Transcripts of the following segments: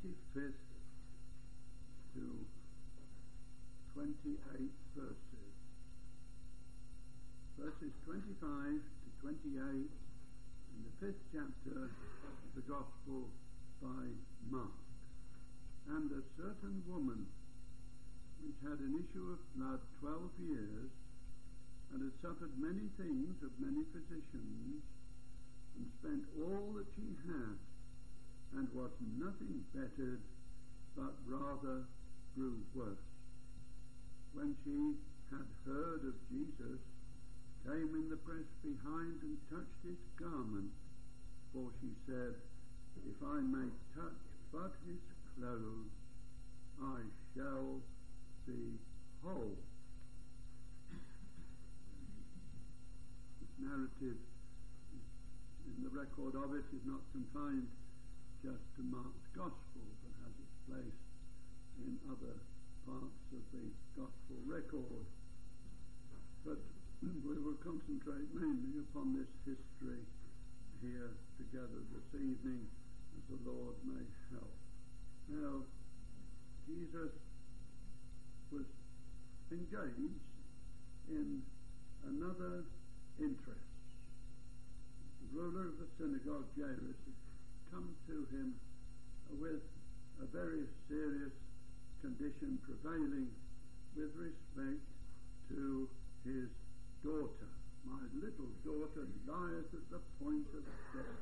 25th to 28 verses. Verses 25 to 28 in the 5th chapter of the Gospel by Mark. And a certain woman which had an issue of blood 12 years, and had suffered many things of many physicians, and spent all that she had, and was nothing bettered, but rather grew worse. When she had heard of Jesus, came in the press behind and touched his garment, for she said, If I may touch but his clothes, I shall be whole. This narrative, in the record of it, is not confined just to Mark's Gospel, but has its place in other parts of the Gospel record. But we will concentrate mainly upon this history here together this evening, as the Lord may help. Now, Jesus was engaged in another interest. The ruler of the synagogue, Jairus, had come to him with a very serious condition prevailing with respect to his daughter. My little daughter lieth at the point of death.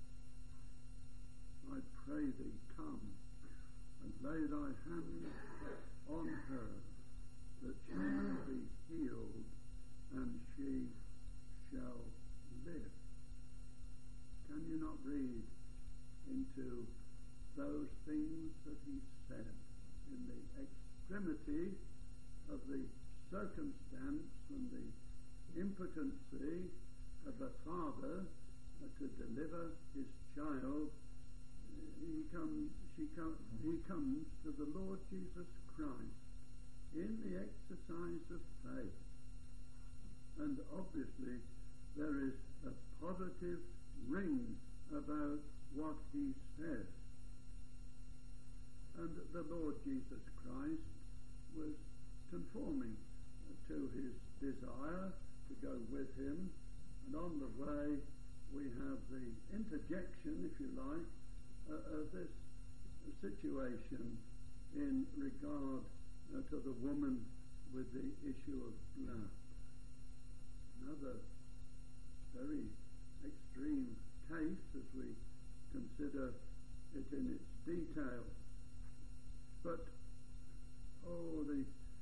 I pray thee, come and lay thy hand on her, that she may be healed, and she shall live. Can you not read into those things that he said in the extremity of the circumstance and the impotency of a father to deliver his child? He comes to the Lord Jesus Christ in the exercise of faith, and obviously there is a positive ring about what he says. And the Lord Jesus Christ was conforming to his desire to go with him, and on the way we have the interjection, if you like, of this situation in regard to the woman with the issue of blood. Another very extreme case as we consider it in its detail. But, the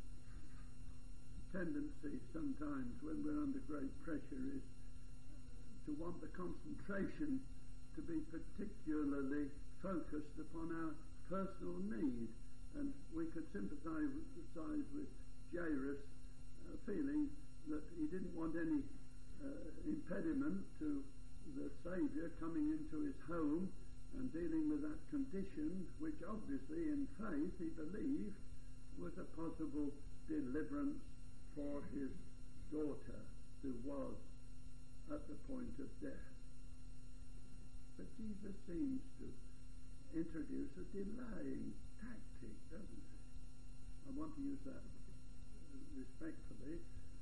tendency sometimes when we're under great pressure is to want the concentration to be particularly focused upon our personal need. And we could sympathize with Jairus, feeling that he didn't want any impediment to the Saviour coming into his home and dealing with that condition, which obviously in faith he believed was a possible deliverance for his daughter, who was at the point of death. But Jesus seems to introduce a delaying tactic, doesn't he? I want to use that respectfully.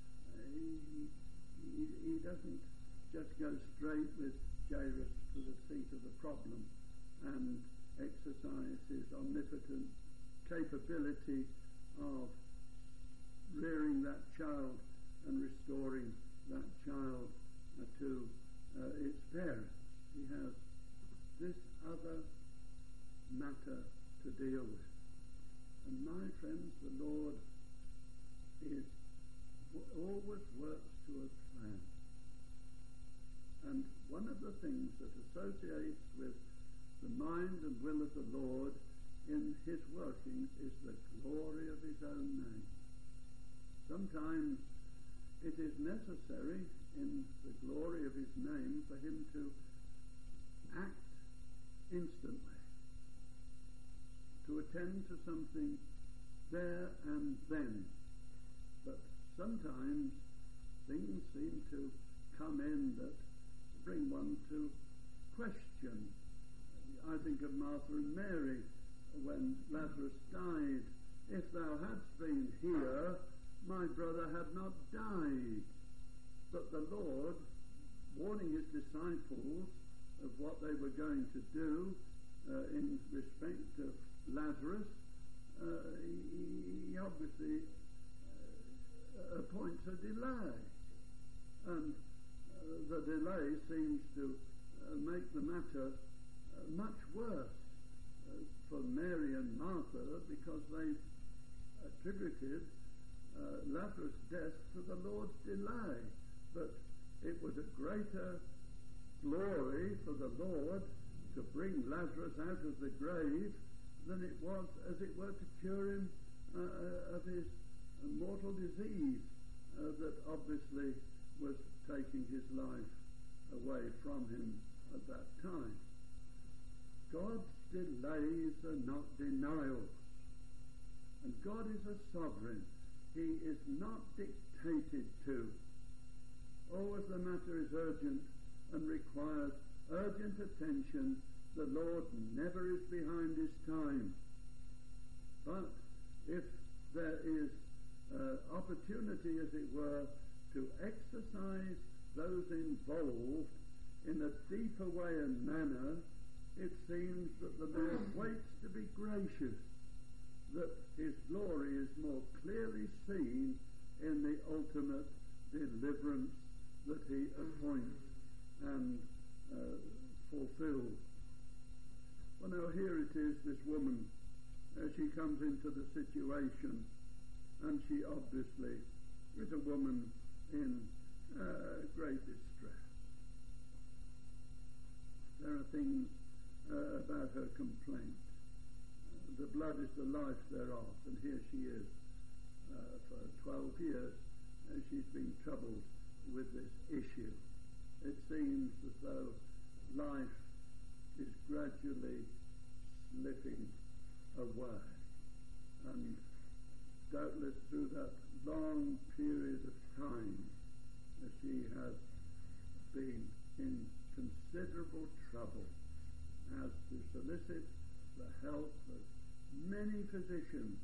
He doesn't just go straight with Jairus to the seat of the problem and exercise his omnipotent capability of rearing that child and restoring that child to its parents. He has this other matter to deal with. And my friends, the Lord always works to a plan. And one of the things that associates with the mind and will of the Lord in his workings is the glory of his own name. Sometimes it is necessary in the glory of his name for him to act instantly, to attend to something there and then. But sometimes things seem to come in that bring one to question. I think of Martha and Mary when Lazarus died, "If thou hadst been here, my brother had not died." But the Lord, warning his disciples of what they were going to do in respect of Lazarus, he obviously appoints a delay. And the delay seems to make the matter much worse for Mary and Martha, because they've attributed Lazarus' death to the Lord's delay. But it was a greater glory for the Lord to bring Lazarus out of the grave than it was, as it were, to cure him of his mortal disease that obviously was taking his life away from him at that time. God's delays are not denials. And God is a sovereign. He is not dictated to. Oh, if the matter is urgent and requires urgent attention, the Lord never is behind his time. But if there is opportunity, as it were, to exercise those involved in a deeper way and manner, it seems that the Lord waits to be gracious, that his glory is more clearly seen in the ultimate deliverance that he appoints and fulfills. Well, now here it is, this woman, she comes into the situation, and she obviously is a woman in great distress. There are things about her complaint. The blood is the life thereof, and here she is. For 12 years she's been troubled with this issue. It seems as though life is gradually slipping away, and doubtless through that long period of time she has been in considerable trouble, as to solicit the help of many physicians.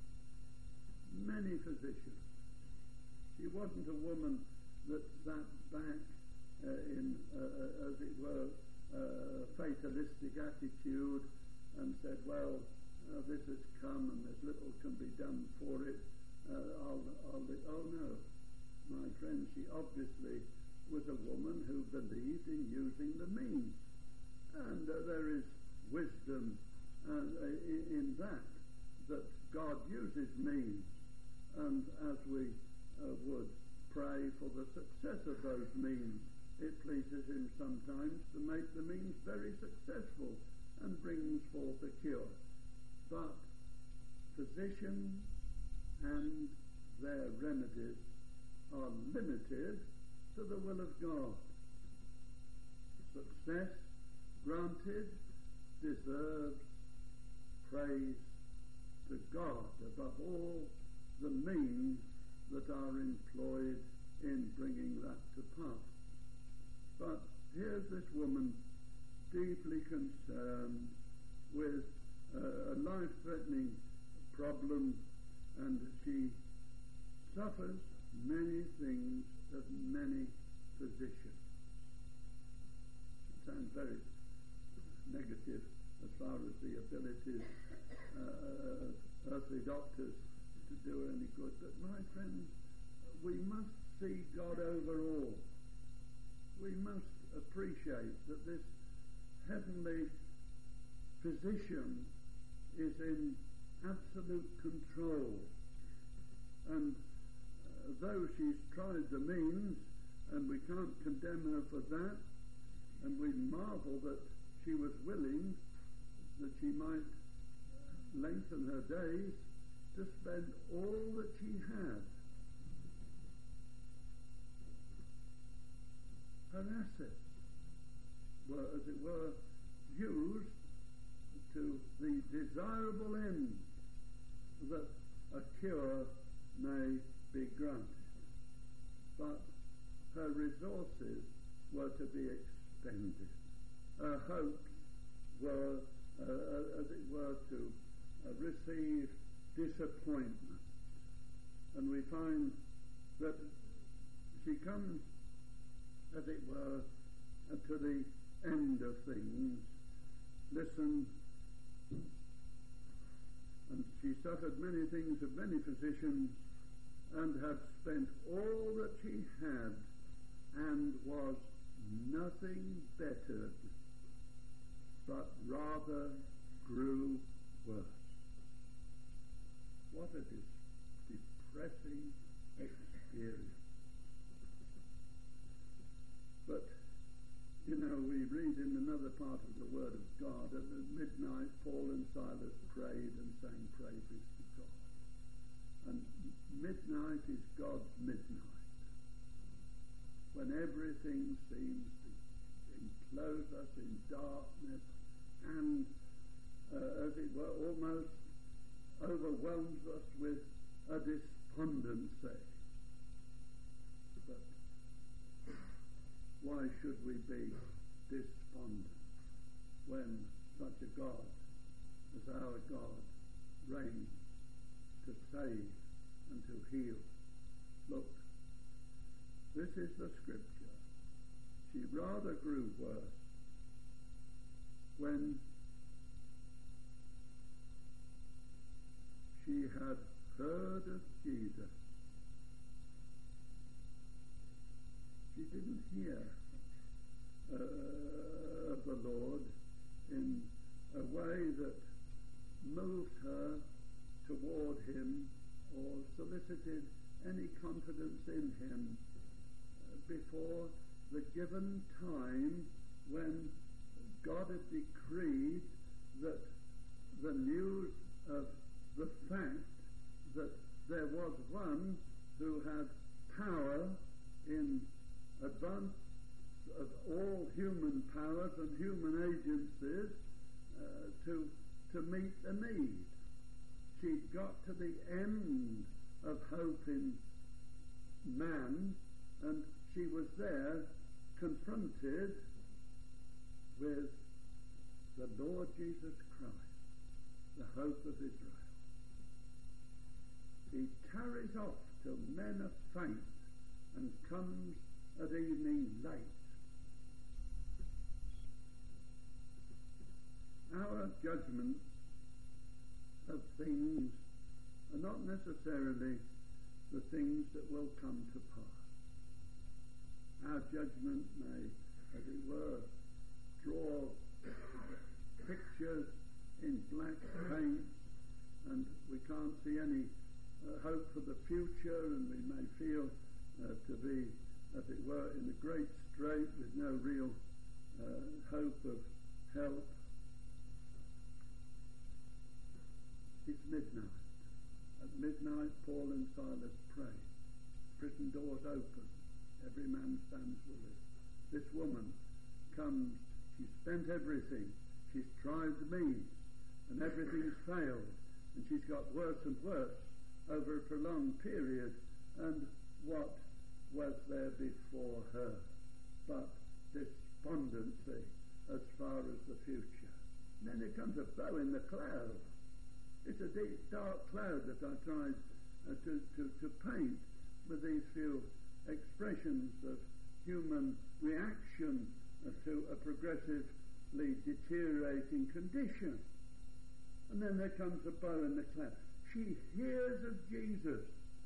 She wasn't a woman that sat back in, as it were, a fatalistic attitude and said, well, this has come and there's little can be done for it. Oh no, my friend, she obviously was a woman who believed in using the means. And there is wisdom in that God uses means. And as we would pray for the success of those means, it pleases him sometimes to make the means very successful and brings forth a cure. But physicians and their remedies are limited to the will of God. Success granted deserves praise to God above all the means that are employed in bringing that to pass. But here's this woman deeply concerned with a life-threatening problem, and she suffers many things of many physicians. It sounds very negative as far as the abilities of earthly doctors to do any good, but my friends, we must see God over all. We must appreciate that this heavenly physician is in absolute control, and though she's tried the means, and we can't condemn her for that, and we marvel that she was willing that she might lengthen her days to spend all that she had. Her assets were, as it were, used to the desirable end that a cure may be granted. But her resources were to be expended. Her hopes were as it were, to receive disappointment. And we find that she comes, as it were, to the end of things. Listen, and she suffered many things of many physicians, and had spent all that she had, and was nothing bettered, but rather grew worse. What a depressing experience. But, you know, we read in another part of the Word of God, at midnight Paul and Silas prayed and sang praises to God. And midnight is God's midnight, when everything seems to enclose us in darkness and, as it were, almost overwhelms us with a despondency. But why should we be despondent when such a God as our God reigns to save and to heal? Look, this is the scripture. She rather grew worse when she had heard of Jesus. She didn't hear of the Lord in a way that moved her toward him or solicited any confidence in him before the given time when God had decreed that the news of the fact that there was one who had power in advance of all human powers and human agencies to meet the need. She'd got to the end of hope in man, and she was there confronted with the Lord Jesus Christ, the hope of Israel. He tarries off till men are faint and comes at evening late. Our judgment of things are not necessarily the things that will come to pass. Our judgment may, as it were, draw pictures in black paint, and we can't see any hope for the future, and we may feel to be, as it were, in a great strait with no real hope of help. It's midnight. At midnight, Paul and Silas pray. Prison doors open. Every man stands with it. This woman comes. She's spent everything. She's tried the means, and everything's failed. And she's got worse and worse over a prolonged period. And what was there before her but despondency as far as the future? And then there comes a bow in the cloud. It's a deep, dark cloud that I tried to paint with these few expressions of human reaction to a progressively deteriorating condition. And then there comes a bow in the cloud. She hears of Jesus.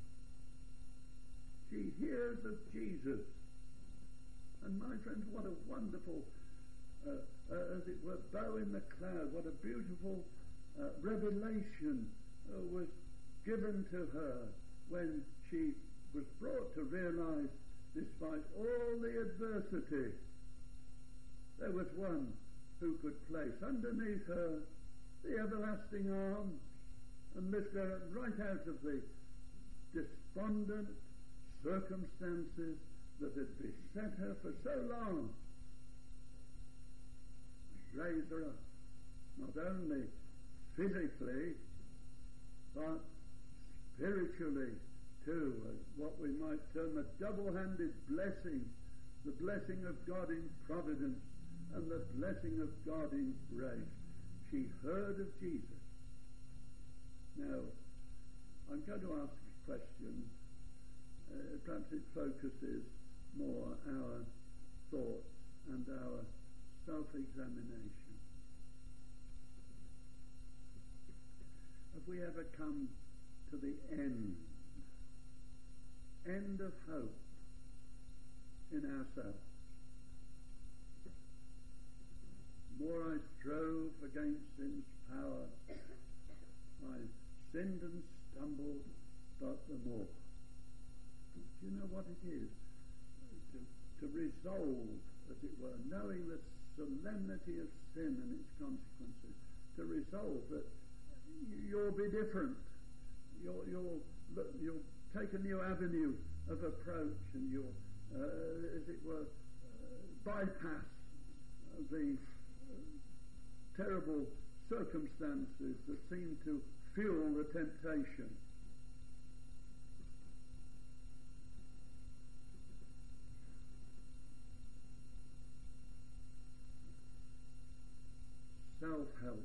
She hears of Jesus. And my friends, what a wonderful, as it were, bow in the cloud. What a beautiful revelation was given to her when she was brought to realize, despite all the adversity, there was one who could place underneath her the everlasting arms and lift her right out of the despondent circumstances that had beset her for so long. Raise her up, not only physically, but spiritually too, as what we might term a double-handed blessing, the blessing of God in providence and the blessing of God in grace. she heard of Jesus. Now, I'm going to ask a question. Perhaps it focuses more our thoughts and our self-examination. Have we ever come to the end of hope in ourselves? The more I strove against sin's power, I sinned and stumbled, but the more. Do you know what it is? To resolve, as it were, knowing the solemnity of sin and its consequences, to resolve that you'll be different. You'll take a new avenue of approach, and you'll, as it were, bypass the terrible circumstances that seem to fuel the temptation. Self-help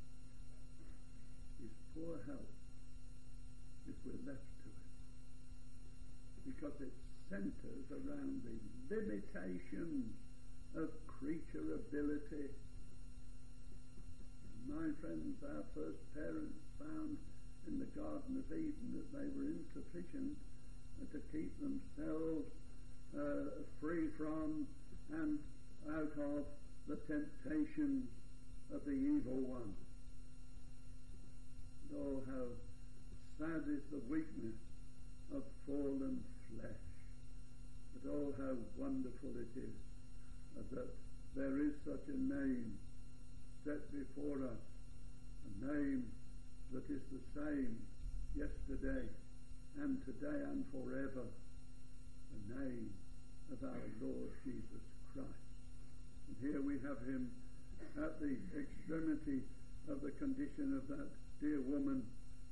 is poor help if we're left to it, because it centers around the limitations of creature ability. My friends, our first parents found in the Garden of Eden that they were insufficient to keep themselves free from and out of the temptations of the evil one. And oh, how sad is the weakness of fallen flesh. But oh, how wonderful it is that there is such a name set before us, a name that is the same yesterday and today and forever, the name of our Lord Jesus Christ. And here we have him at the extremity of the condition of that dear woman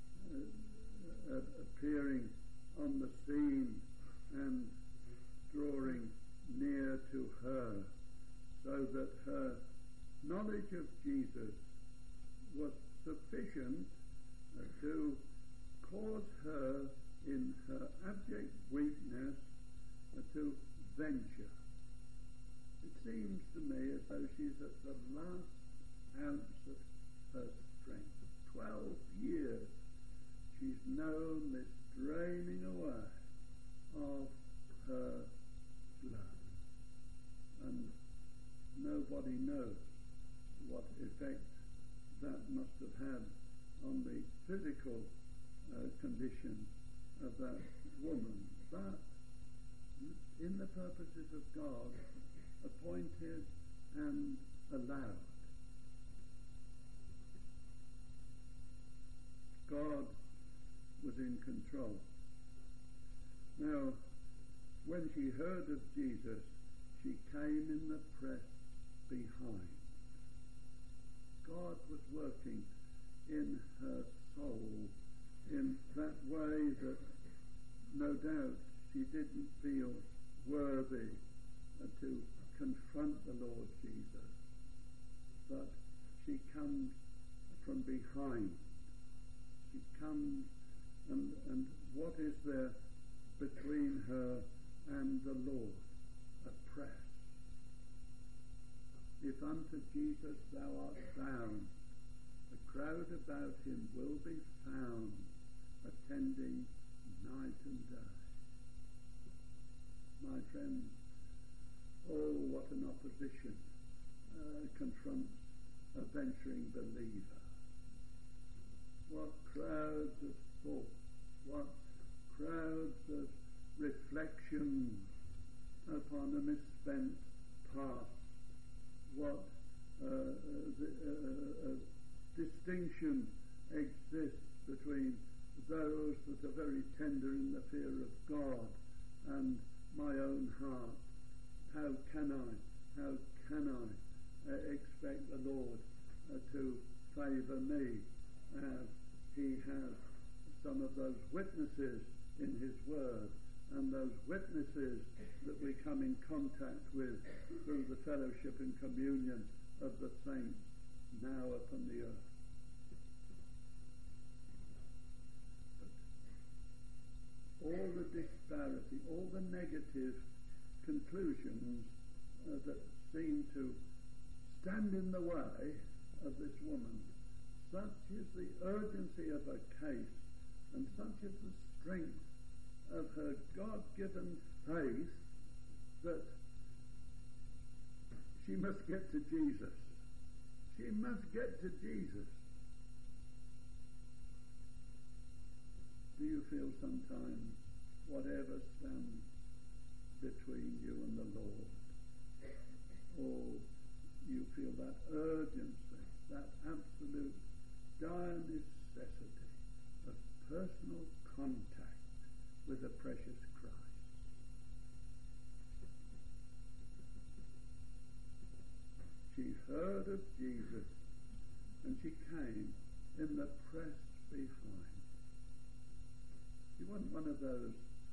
appearing on the scene and drawing near to her, so that her knowledge of Jesus was sufficient to cause her in her abject weakness to venture. It seems to me as though she's at the last ounce of her strength. 12 years she's known this draining away of her blood, and nobody knows what effect that must have had on the physical condition of that woman. But in the purposes of God, appointed and allowed. God was in control. Now, when she heard of Jesus, she came in the press behind. God was working in her soul in that way that no doubt she didn't feel worthy to confront the Lord Jesus. But she comes from behind. She comes, and what is there between her and the Lord? A press. If unto Jesus thou art bound, a crowd about him will be found, attending night and day. My friends, oh, what an opposition confronts a venturing believer. What crowds of thought, what crowds of reflections upon a misspent past, what distinction exists between those that are very tender in the fear of God and my own heart. How can I expect the Lord to favour me as he has some of those witnesses in his word and those witnesses that we come in contact with through the fellowship and communion of the saints now upon the earth. But all the disparity, all the negative conclusions that seem to stand in the way of this woman, such is the urgency of her case, and such is the strength of her God-given faith, that she must get to Jesus. She must get to Jesus. Do you feel sometimes whatever stands between you and the Lord, or you feel that urgency, that absolute dire necessity of personal contact with the precious Christ? She heard of Jesus, and she came in the press behind. She wasn't one of those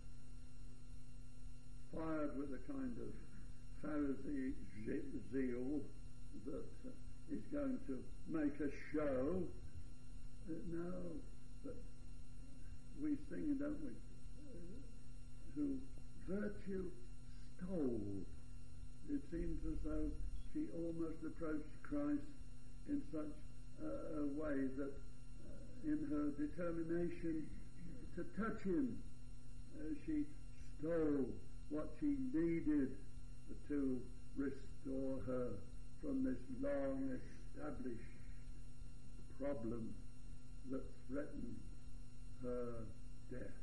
fired with a kind of Pharisee zeal that is going to make a show. No, but we sing, don't we? Who virtue stole. It seems as though she almost approached Christ in such a way that in her determination to touch him, she stole what she needed to restore her from this long established problem that threatened her death.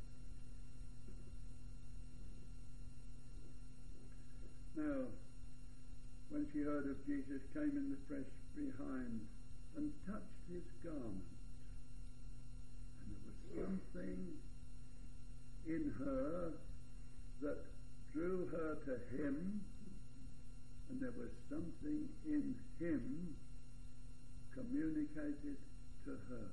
Now, when she heard of Jesus, came in the press behind and touched his garment, and there was something in her that drew her to him, and there was something in him communicated to her.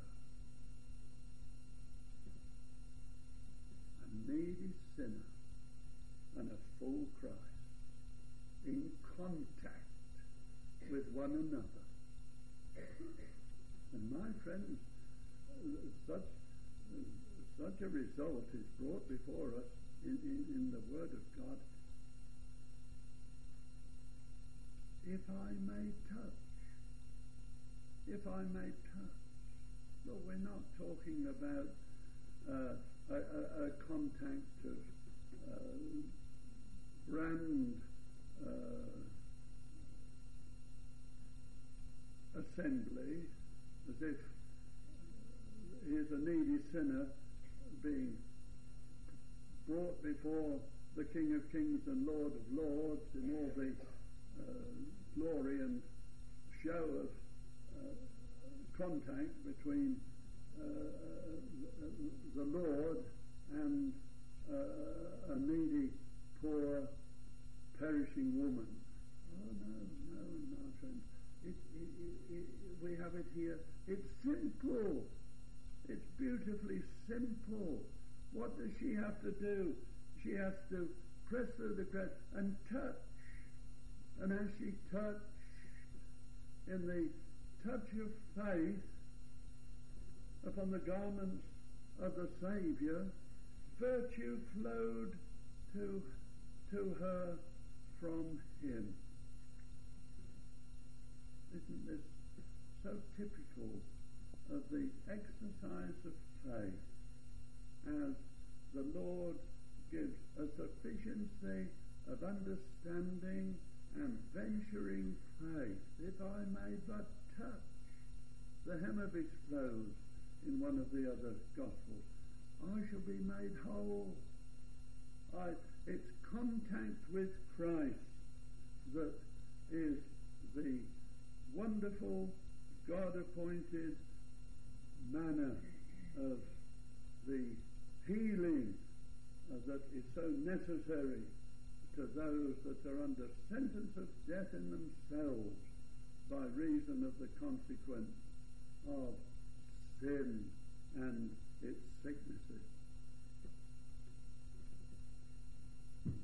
A needy sinner and a full Christ in contact with one another. And my friends, such a result is brought before us in the Word of God. If I may touch. Look, we're not talking about a contact of brand assembly, as if here's a needy sinner being brought before the King of Kings and Lord of Lords in all the glory and show of contact between the Lord and a needy, poor, perishing woman. Oh, no, friends. We have it here. It's simple. It's beautifully simple. What does she have to do? She has to press through the crowd and touch. And as she touched, in the touch of faith upon the garments of the Saviour, virtue flowed to her from him. Isn't this so typical of the exercise of faith, as the Lord gives a sufficiency of understanding and venturing faith? If I may but touch the hem of his clothes, in one of the other Gospels, I shall be made whole. It's contact with Christ that is the wonderful God-appointed manner of the healing that is so necessary to those that are under sentence of death in themselves by reason of the consequence of sin and its sicknesses.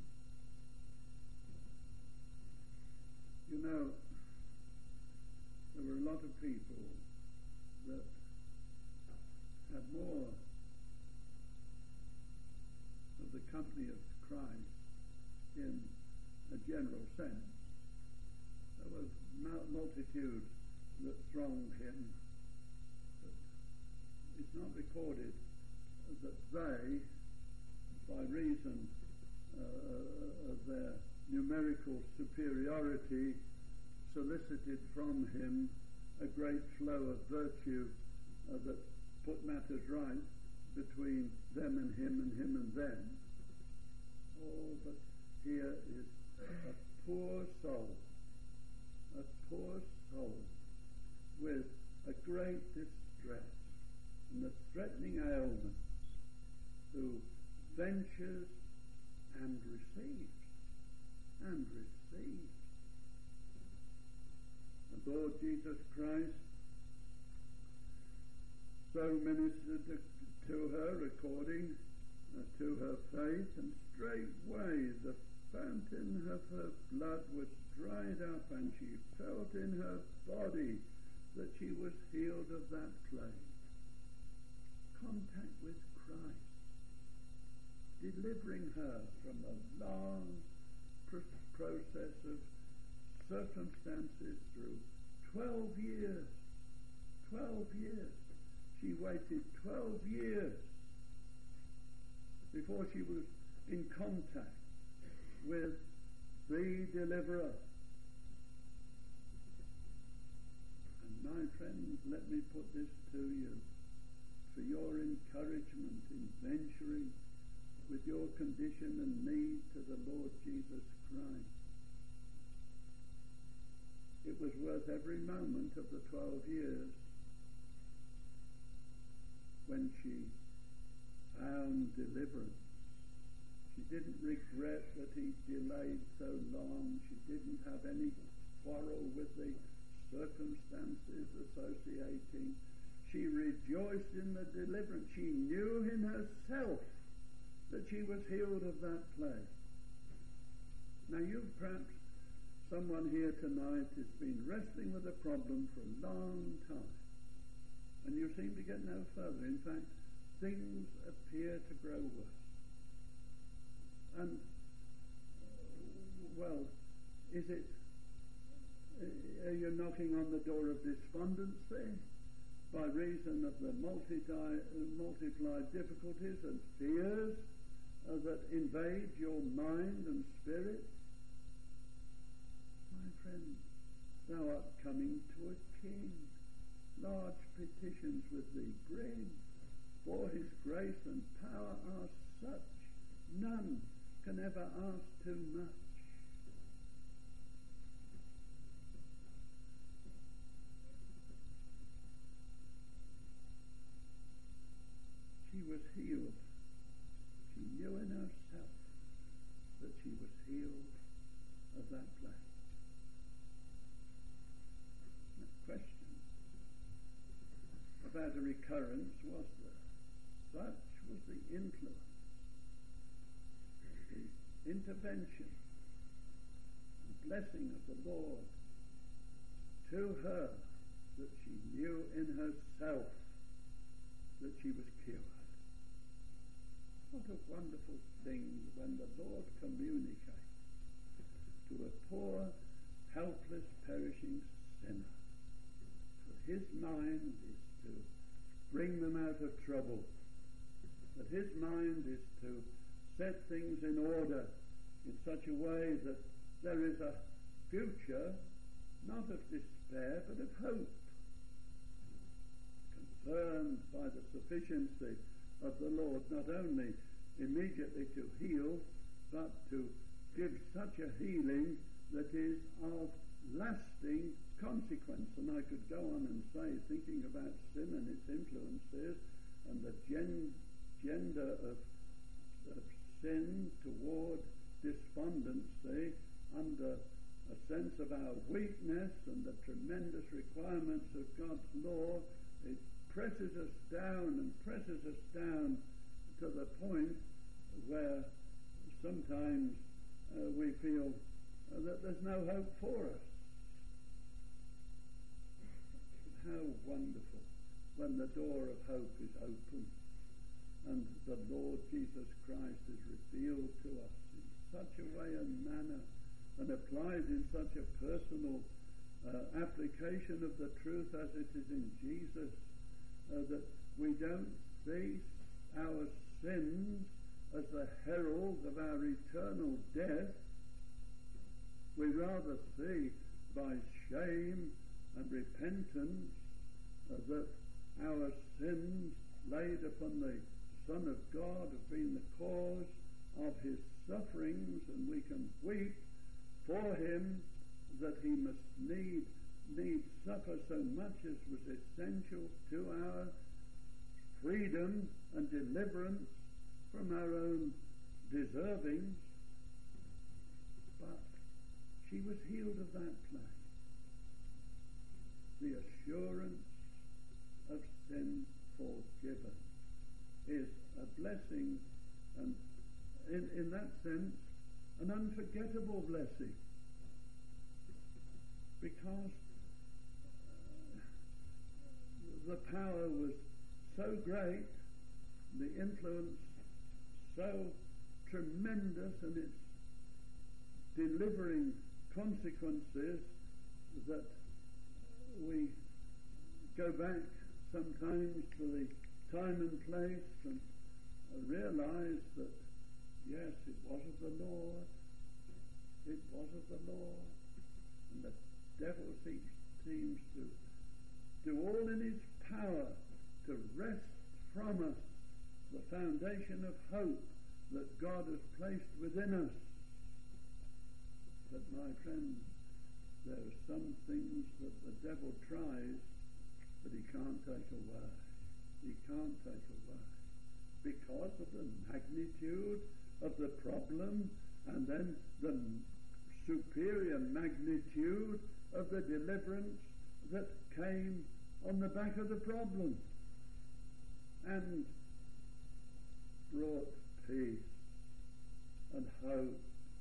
You know, there were a lot of people that had more of the company of Christ in a general sense. There was multitudes that thronged him, but it's not recorded that they, by reason of their numerical superiority, solicited from him a great flow of virtue that put matters right between them and him and them. Oh, but here is a poor soul with a great distress and a threatening ailment, who ventures and receives. The Lord Jesus Christ so ministered to her according to her faith, and straightway the fountain of her blood was dried up, and she felt in her body that she was healed of that plague. Contact with Christ, delivering her from a long process of circumstances through 12 years. 12 years. She waited 12 years before she was in contact with the deliverer. And my friends, let me put this to you for your encouragement in venturing with your condition and need to the Lord Jesus Christ. It was worth every moment of the 12 years when she found deliverance. She didn't regret that he delayed so long. She didn't have any quarrel with the circumstances associating. She rejoiced in the deliverance. She knew in herself that she was healed of that plague. Now perhaps someone here tonight has been wrestling with a problem for a long time, and you seem to get no further. In fact, things appear to grow worse. And, are you knocking on the door of despondency by reason of the multiplied difficulties and fears that invade your mind and spirit? My friend, thou art coming to a king. Large petitions with thee bring, for his grace and power are such, none can ever ask too much. She was healed. She knew in herself that she was healed of that plague. The question about a recurrence was there. Such was the influence, the intervention, the blessing of the Lord to her, that she knew in herself that she was cured. What a wonderful thing when the Lord communicates to a poor, helpless, perishing sinner. For his mind is to bring them out of trouble. That his mind is to set things in order in such a way that there is a future, not of despair, but of hope. Concerned by the sufficiency of the Lord, not only immediately to heal, but to give such a healing that is of lasting consequence. And I could go on and say, thinking about sin and its influences and the gender of sin toward despondency under a sense of our weakness and the tremendous requirements of God's law, it presses us down to the point where sometimes we feel that there's no hope for us. wonderful when the door of hope is open and the Lord Jesus Christ is revealed to us in such a way and manner and applied in such a personal application of the truth as it is in Jesus, that we don't see our sins as the herald of our eternal death. We rather see by shame and repentance that our sins laid upon the Son of God have been the cause of his sufferings, and we can weep for him that he must need suffer so much as was essential to our freedom and deliverance from our own deservings. But she was healed of that plague. The assurance of sin forgiven is a blessing, and in that sense an unforgettable blessing, because the power was so great, the influence so tremendous, and its delivering consequences, that we go back sometimes to the time and place and realize that yes, it was of the Lord, it was of the Lord, and the devil seems to do all in his power to wrest from us the foundation of hope that God has placed within us. But my friends, there are some things that the devil tries, but he can't take away. He can't take away because of the magnitude of the problem, and then the superior magnitude of the deliverance that came on the back of the problem and brought peace and hope.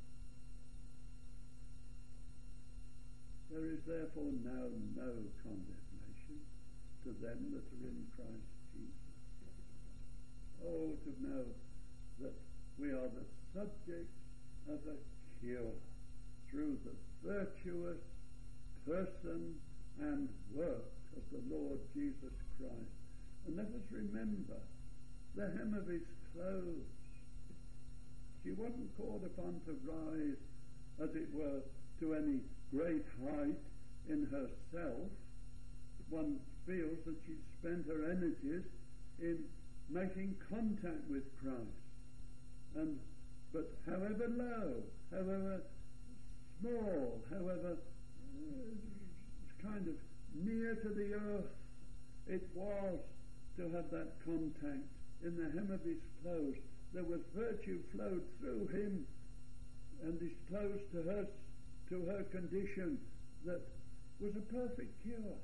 There is therefore now no condemnation to them that are in Christ Jesus. Oh, to know that we are the subjects of a cure through the virtuous person and work of the Lord Jesus Christ. And let us remember the hem of his clothes. She wasn't called upon to rise, as it were, to any great height in herself. One feels that she spent her energies in making contact with Christ. But however low, however small, however kind of near to the earth it was to have that contact in the hem of his clothes, there was virtue flowed through him and disclosed to her condition that was a perfect cure.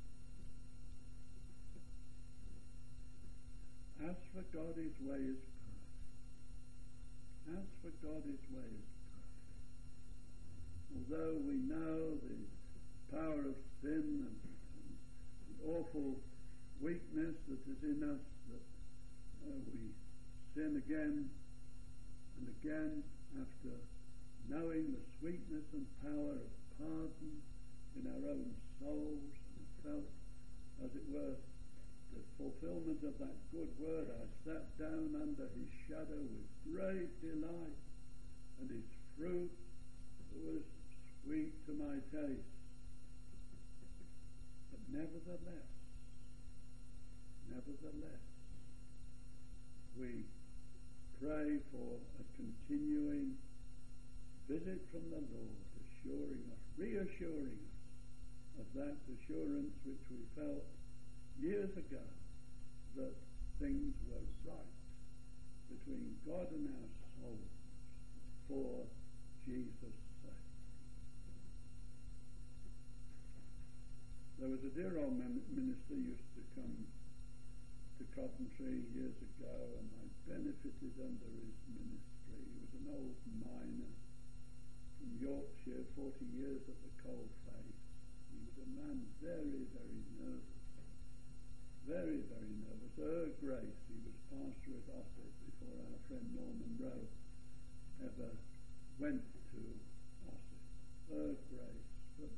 As for God, his way is perfect. As for God, his way is perfect. Although we know the power of sin and the awful weakness that is in us, that we sin again and again after knowing the sweetness and power of pardon in our own souls, and felt, as it were, the fulfillment of that good word, I sat down under his shadow with great delight, and his fruit was sweet to my taste. But nevertheless, we pray for a continuing visit from the Lord, reassuring us of that assurance which we felt years ago, that things were right between God and our souls for Jesus' sake. There was a dear old minister used to come to Coventry years ago, and I benefited under his ministry. He was an old miner from Yorkshire, 40 years at the coal face. He was a man very, very nervous. very, very nervous. Grace, he was pastor at Ossett before our friend Norman Rowe ever went to Ossett. Grace. But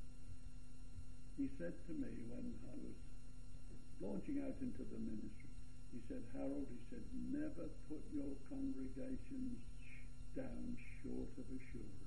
he said to me when I was launching out into the ministry, he said, Harold, he said, never put your congregations down short of assurance.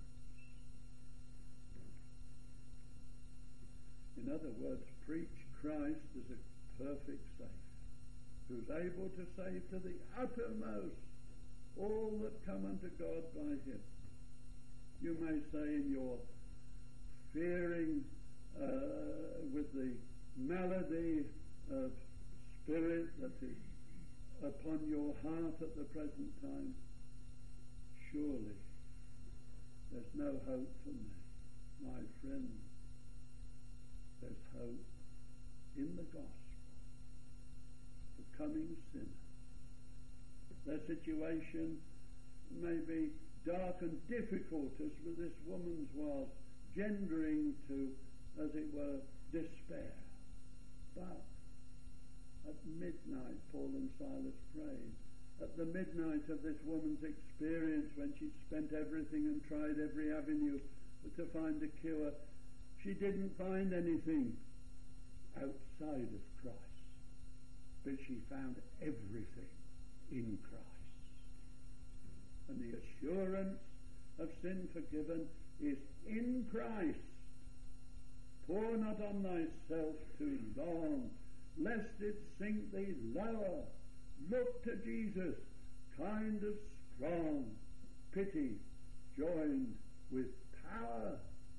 In other words, preach Christ as a perfect Saviour, who's able to save to the uttermost all that come unto God by him. You may say in your fearing with the malady of spirit that is upon your heart at the present time, surely there's no hope for me. My friend, there's hope in the gospel for coming sinners. Their situation may be dark and difficult as this woman's was, gendering to, as it were, despair. But at midnight, Paul and Silas prayed. At the midnight of this woman's experience, when she spent everything and tried every avenue to find a cure, she didn't find anything outside of Christ, but she found everything in Christ. And the assurance of sin forgiven is in Christ. Pour not on thyself too long, lest it sink thee lower. Look to Jesus, kind of strong, pity joined with power.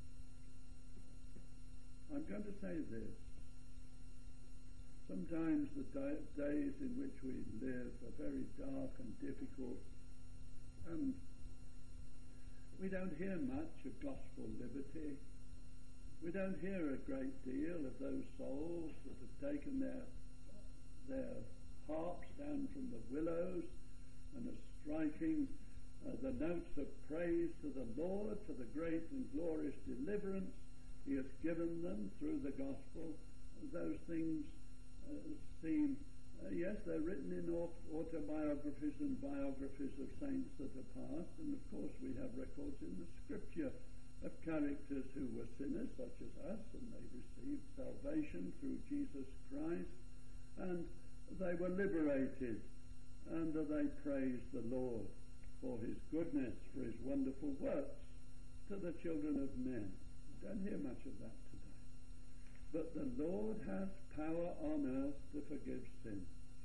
I'm going to say this. Sometimes the days in which we live are very dark and difficult, and we don't hear much of gospel liberty. We don't hear a great deal of those souls that have taken their harps down from the willows and are striking the notes of praise to the Lord for the great and glorious deliverance he has given them through the gospel. Those things seem, yes, they're written in autobiographies and biographies of saints that are past, and of course we have records in the scripture of characters who were sinners such as us, and they received salvation through Jesus Christ, and they were liberated, and they praised the Lord for his goodness, for his wonderful works to the children of men. We don't hear much of that today. But the Lord has power on earth to forgive sin.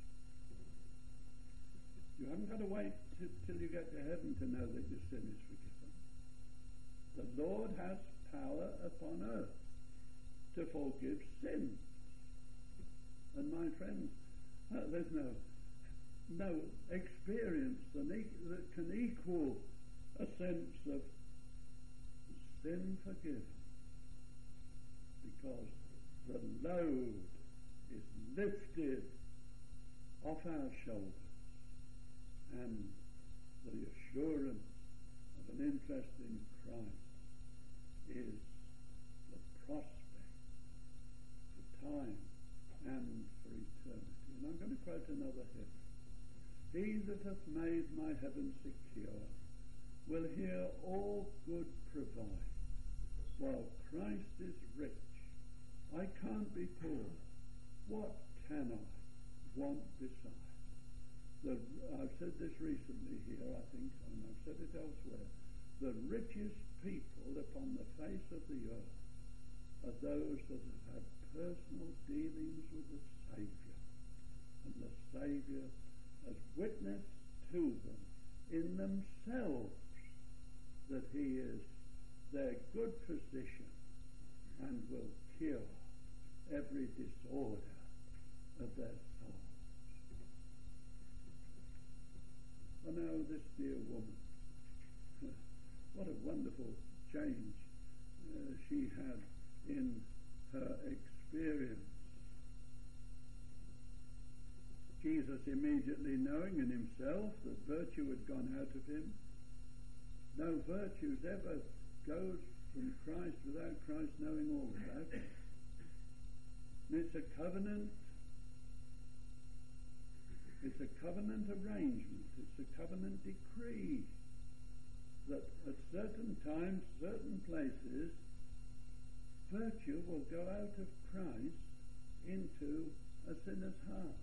You haven't got to wait till you get to heaven to know that your sin is forgiven. The Lord has power upon earth to forgive sin. And my friends, there's no experience that can equal a sense of sin forgiven, because the load is lifted off our shoulders, and the assurance of an interest in Christ is the prospect for time and for eternity. And I'm going to quote another hymn. He that hath made my heaven secure will here all good provide, while Christ is rich. I can't be poor. What can I want beside? I've said this recently here, I think, and I've said it elsewhere. The richest people upon the face of the earth are those that have had personal dealings with the Saviour, and the Saviour has witnessed to them in themselves that he is their good physician and will cure every disorder of their souls. Oh, now this dear woman, what a wonderful change she had in her experience. Jesus, immediately knowing in himself that virtue had gone out of him. No virtues ever goes from Christ without Christ knowing all of that. And it's a covenant It's a covenant arrangement. It's a covenant decree that at certain times, certain places, virtue will go out of Christ into a sinner's heart.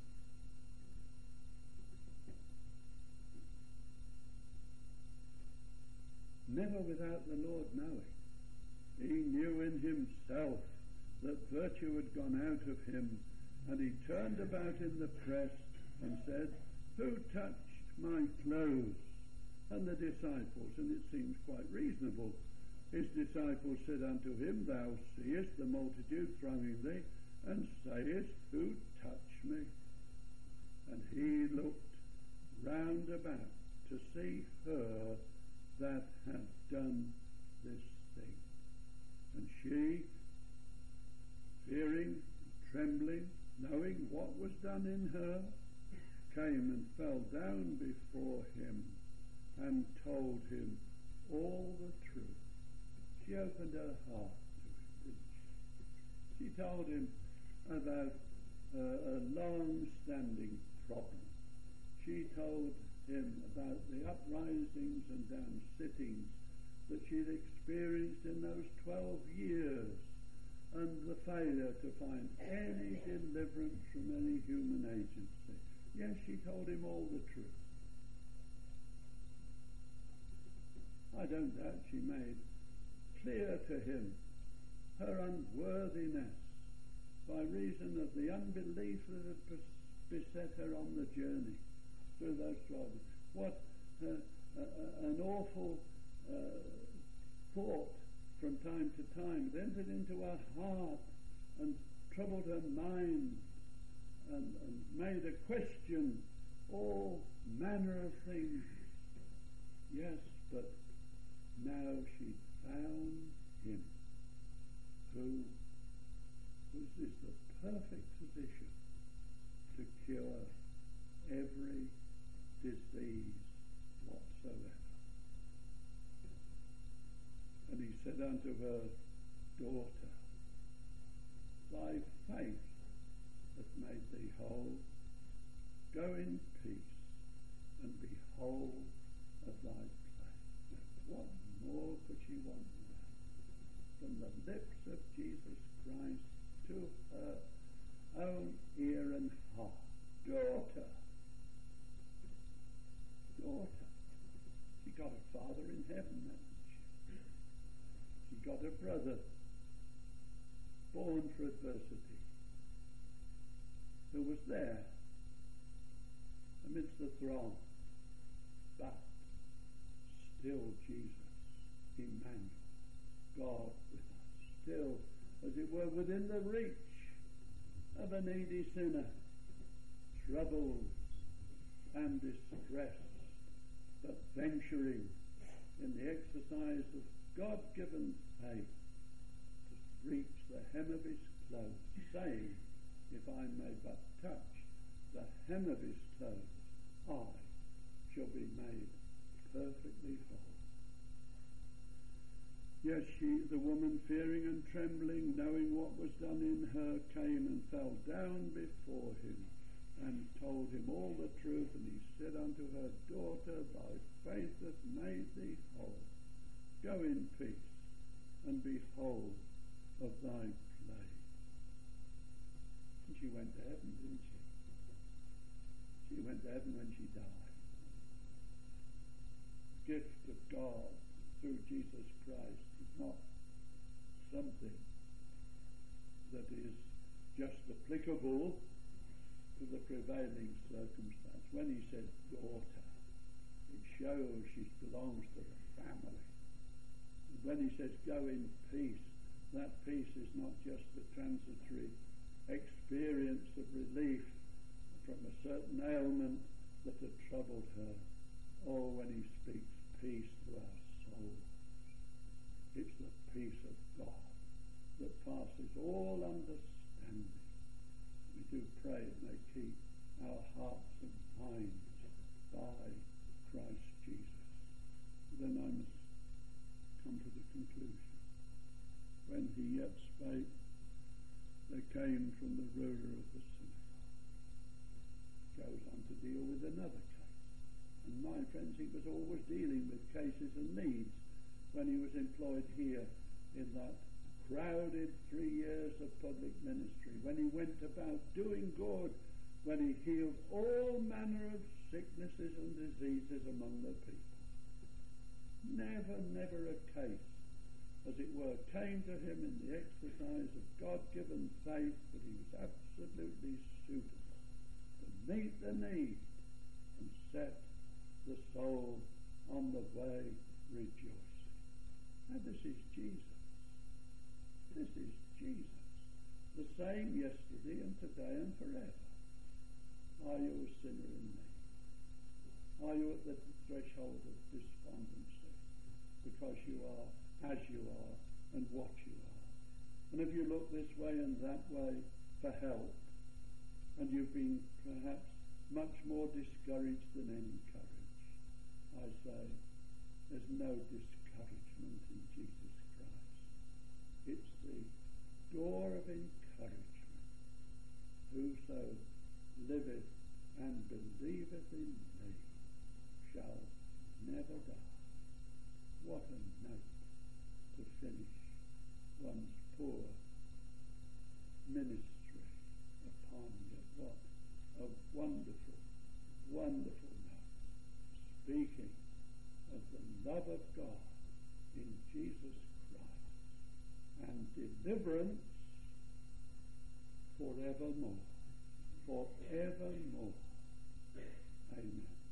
Never without the Lord knowing. He knew in himself that virtue had gone out of him, and he turned about in the press and said, "Who touched my clothes?" And the disciples, and it seems quite reasonable, his disciples said unto him, "Thou seest the multitude thronging thee, and sayest, Who touched me?" And he looked round about to see her that had done this thing. And she, fearing, trembling, knowing what was done in her, came and fell down before him and told him all the truth. She opened her heart to him, didn't she? She told him about a long-standing problem. She told him about the uprisings and down-sittings that she'd experienced in those 12 years, and the failure to find any deliverance from any human agency. Yes, she told him all the truth. I don't doubt she made clear to him her unworthiness by reason of the unbelief that had beset her on the journey through those 12 years. What an awful thought from time to time. It entered into her heart and troubled her mind and made her question all manner of things. Yes, but now she found him who is the perfect physician to cure every disease whatsoever. And he said unto her, "Daughter, thy faith hath made thee whole. Go in peace and be whole of thy plague." What more could she want from the lips of Jesus Christ to her own ear and heart? Daughter, daughter. She got a father in heaven, hasn't she? She got a brother born for adversity, who was there amidst the throng, but still Jesus, Emmanuel, God with us, still, as it were, within the reach of a needy sinner, troubled and distressed, but venturing in the exercise of God-given faith to reach the hem of his clothes, saying, "If I may but touch the hem of his clothes, I shall be made perfectly whole." Yes, the woman, fearing and trembling, knowing what was done in her, came and fell down before him and told him all the truth. And he said unto her, "Daughter, thy faith hath made thee whole. Go in peace and be whole of thy plague." And she went to heaven, didn't she? She went to heaven when she died. The gift of God through Jesus Christ is not something that is just applicable to the prevailing circumstance. When he said daughter, it shows she belongs to the family. And when he says go in peace, that peace is not just the transitory experience of relief from a certain ailment that had troubled her. Oh, when he speaks peace to our soul, it's the peace of God that passes all understanding. We do pray it may keep our hearts and minds by Christ Jesus. Then I must come to the conclusion. When he yet spake, there came from the ruler of the synagogue goes on to deal with another case. And my friends, he was always dealing with cases and needs when he was employed here in that crowded 3 years of public ministry, when he went about doing good, when he healed all manner of sicknesses and diseases among the people. Never a case, as it were, came to him in the exercise of God-given faith that he was absolutely suitable to meet the need and set the soul on the way rejoicing. Now this is Jesus. This is Jesus, the same yesterday and today and forever. Are you a sinner in need? Are you at the threshold of despondency because you are as you are and what you are? And if you look this way and that way for help, and you've been perhaps much more discouraged than encouraged, I say there's no discouragement in Jesus Christ. It's the door of encouragement. Whoso liveth and believeth in me shall never die. What a note to finish one's poor ministry upon it. What a wonderful, wonderful note, speaking of the love of God in Jesus Christ and deliverance forevermore. Forevermore. Amen.